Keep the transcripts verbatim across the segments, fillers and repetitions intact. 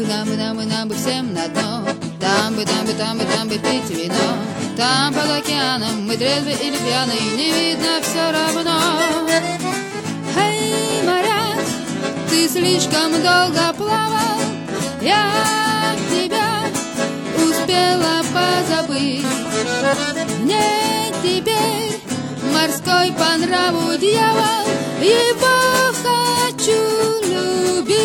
бы, там бы, там бы, нам бы всем на дно. Там бы, там бы, там бы, там бы пить вино. Там под океаном мы трезвы или пьяны, не видно все равно. Эй, моряк, ты слишком долго плавал, я тебя успела позабыть. Мне теперь морской по нраву дьявол, его хочу любить.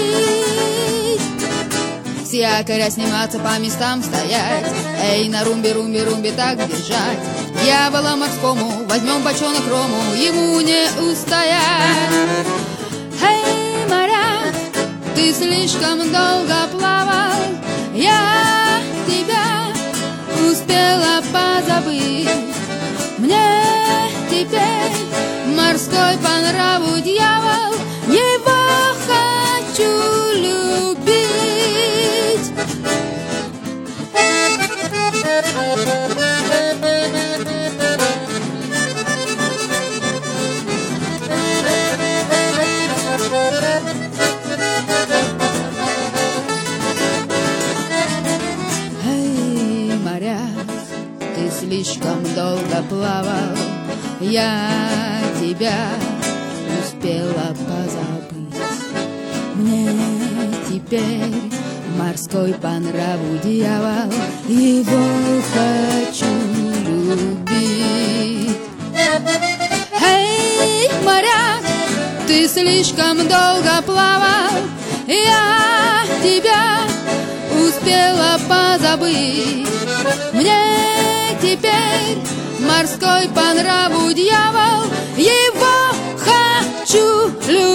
С якоря сниматься, по местам стоять, эй, на румбе, румбе, румбе так держать. Дьявола морскому возьмем бочонок рому, ему не устоять. Эй, моряк, ты слишком долго плавал, я тебя успела позабыть. Мне теперь морской по нраву дьявол, его хочу любить. Эй, моряк, ты слишком долго плавал, я тебя успела позабыть. Мне теперь морской по нраву дьявол, его хочу любить. Эй, моряк, ты слишком долго плавал, я тебя успела позабыть. Мне теперь морской по нраву дьявол, его хочу любить.